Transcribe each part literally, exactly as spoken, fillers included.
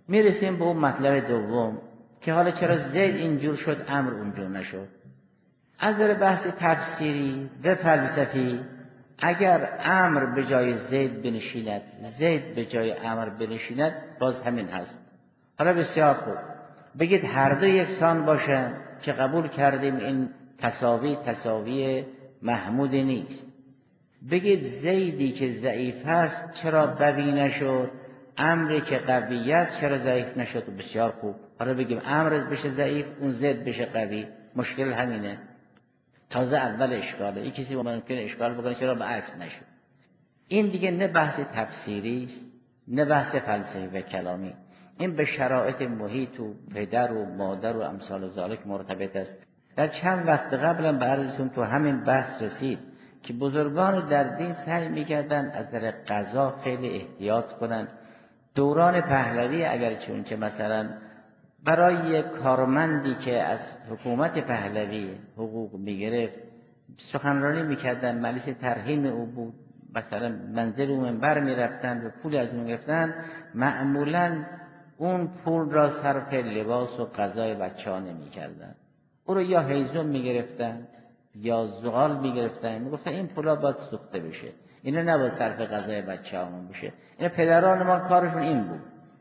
میرسیم به اون مطلب دوم که حالا چرا زید اینجور شد عمرو اونجور نشد. از در بحث تفسیری و فلسفی اگر عمرو به جای زید بنشیند، زید به جای عمرو بنشیند، باز همین هست. حالا بسیار خوب بگید هر دو یکسان باشه که قبول کردیم این تساوی تساوی محمود نیست. بگید زیدی که ضعیف است چرا قوی نشد، عمری که قوی است چرا ضعیف نشد؟ بسیار خوب. حالا بگیم عمرو بشه ضعیف اون زید بشه قوی، مشکل همینه. تازه اول اشکاله. این کسی ممکنه اشکال بکنه چرا به عکس نشد. این دیگه نه بحث تفسیری است نه بحث فلسفی و کلامی، این به شرایط محیط و پدر و مادر و امثال ذالک مرتبط است. در چند وقت قبلا به عرضتون تو همین بحث رسید که بزرگان در دین سعی میکردن از در قضا خیلی احتیاط کنن. دوران پهلوی اگرچه اون که مثلا برای کارمندی که از حکومت پهلوی حقوق میگرفت سخنرانی میکردن، مجلس ترحیم او بود، مثلا منزل او منبر میرفتن و پول از اون گرفتن، معمولا اون پول را صرف لباس و غذای بچه ها نمی کردن. او رو یا هیزم می گرفتن یا زغال می گرفتن، می گفتن این پولا باید سوخته بشه، اینا نباید صرف غذای بچه همون بشه. اینا پدران ما کارشون این بود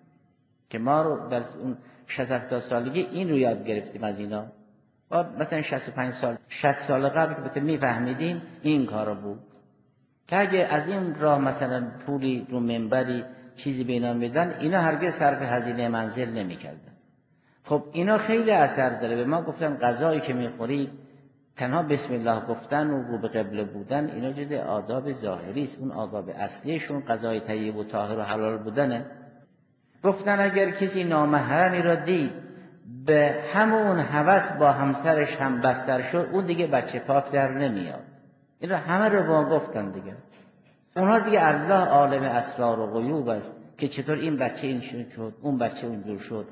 که ما رو در اون شصت هفتاد سالگی این رو یاد گرفتیم از اینا. مثلا شصت و پنج سال شصت سال قبل که مثلا می فهمیدیم این کارو بود که اگه از این راه مثلا پولی رو منبری چیزی به اینا میدن، اینا هرگز صرف هزینه منزل نمیکردن. خب اینا خیلی اثر داره. به ما گفتن غذایی که میخورید تنها بسم الله گفتن و رو به قبله بودن اینا جز آداب ظاهری است، اون آداب اصلیشون غذای طیب و طاهر و حلال بودنه. گفتن اگر کسی نامحرمی را دید به همون هوس با همسرش هم بستر شد، اون دیگه بچه پاک در نمیاد. این را همه رو با گفتن دیگه. اونا دیگه الله عالم اسرار و غیوب است که چطور این بچه این شد، اون بچه اونجور شد،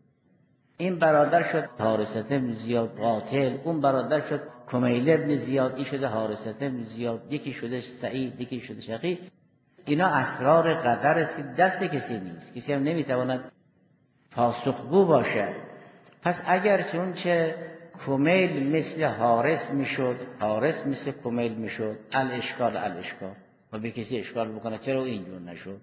این برادر شد حارثة بن زیاد قاتل، اون برادر شد کمیل ابن زیاد، این شده حارثة بن زیاد، یکی شده سعید، یکی شده شقیق. اینا اسرار قدر است که دست کسی نیست، کسی هم نمیتواند پاسخگو باشه. پس اگر چون چه کمیل مثل حارث میشد، حارث مثل کمیل میشد، الاشکال الاشکال و به کسی اشکال بکنه چرا اینجور نشد؟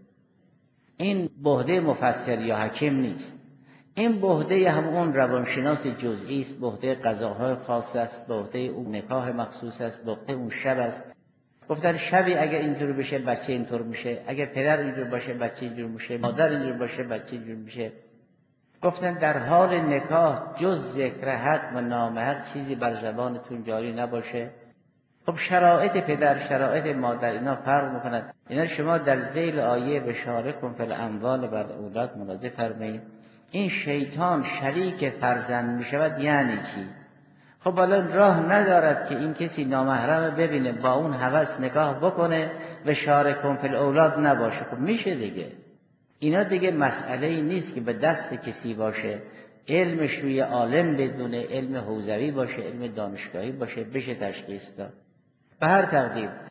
این بهده مفسر یا حکیم نیست، این بهده هم اون روانشناس جزئی است، بهده قضاهای خاص است، بهده اون نکاح مخصوص است، بهده اون شب است. گفتن شبی اگر اینجور بشه بچه اینطور میشه، اگر پدر اینجور باشه بچه اینجور میشه، مادر اینجور باشه بچه اینجور میشه. گفتن در حال نکاح جز ذکر حق و نام حق چیزی بر زبانتون جاری نباشه. خب شرایط پدر شرایط مادر اینا فرق میکنند. اینا شما در ذیل آیه بشارکم فی الاموال و الاولاد ملاحظه فرمایید. این شیطان شریک فرزند میشود یعنی چی؟ خب الان راه ندارد که این کسی نامحرم ببینه با اون هوس نگاه بکنه و شارکم فی الاولاد نباشه. خب میشه دیگه. اینا دیگه مسئله ای نیست که به دست کسی باشه، علمش روی عالم بدونه، علم حوزوی باشه، علم دانشگاهی باشه، بشه تشخیص داد. به هر تقدیر